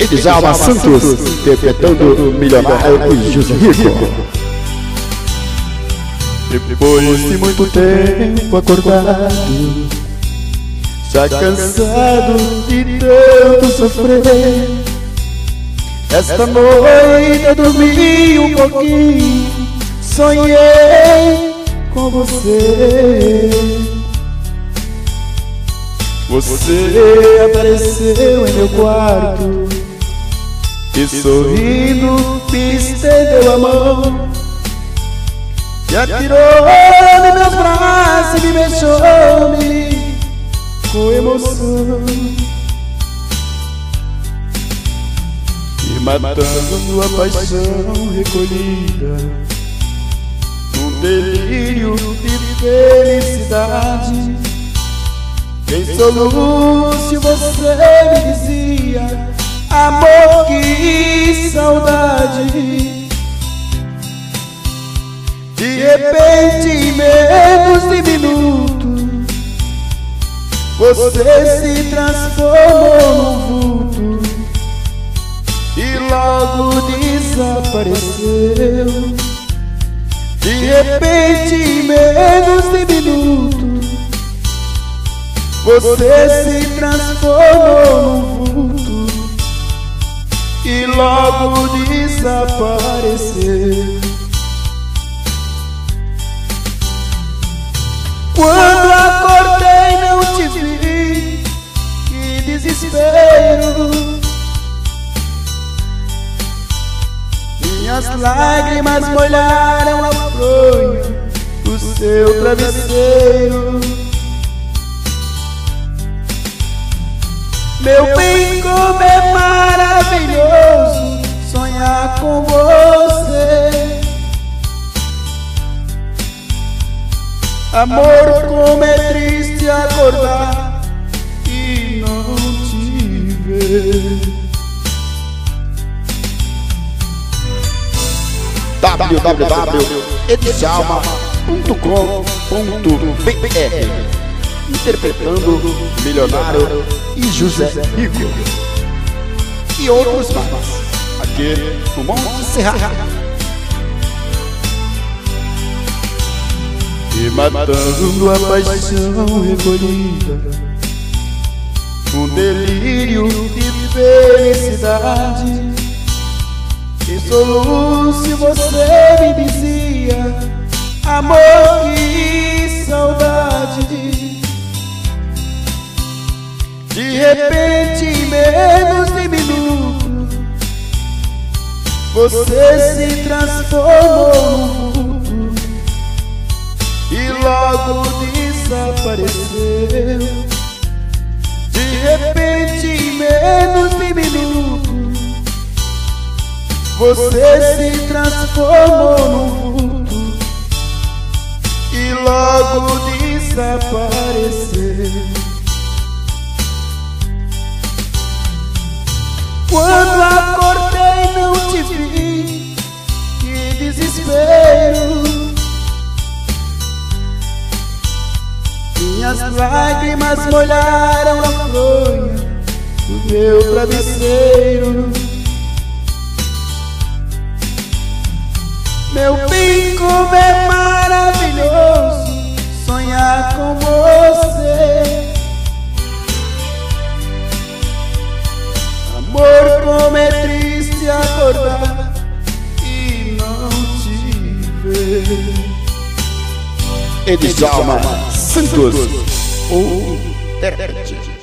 Djalma Santos, interpretando Milionário e José Rico. Depois de muito tempo acordado, já cansado de tanto sofrer, esta noite eu dormi um pouquinho, sonhei com você. Você apareceu em meu quarto e sorrindo me estendeu a mão, e atirou nos meus braços e me beijou-me com emoção, e matando a paixão recolhida num delírio de felicidade. Em soluço você me dizia: amor, que saudade. De repente, em menos de minuto, você se transformou num vulto e logo desapareceu. De repente, em menos de minuto, você se transformou num vulto e logo desapareceu. Quando acordei não te vi, que desespero. Minhas lágrimas molharam a fronha do seu travesseiro. Meu bem, como é maravilhoso sonhar com você. Amor, como é triste acordar e não te ver. www.edjalma.com.br, interpretando Milionário e José Rico e outros mais, aqui no Monte Serra. E matando a paixão recolhida num delírio de felicidade. Em soluço você me dizia: amor, que saudade. De repente, em menos de minuto, você se transformou num vulto e logo desapareceu. De repente, em menos de minuto, você se transformou num vulto e logo desapareceu. Quando acordei não te vi, que desespero. Minhas lágrimas molharam a fronha do meu travesseiro. Meu bem, como é maravilhoso sonhar com você. Amor, como é triste acordar e não te ver. Djalma Santos, o intérprete.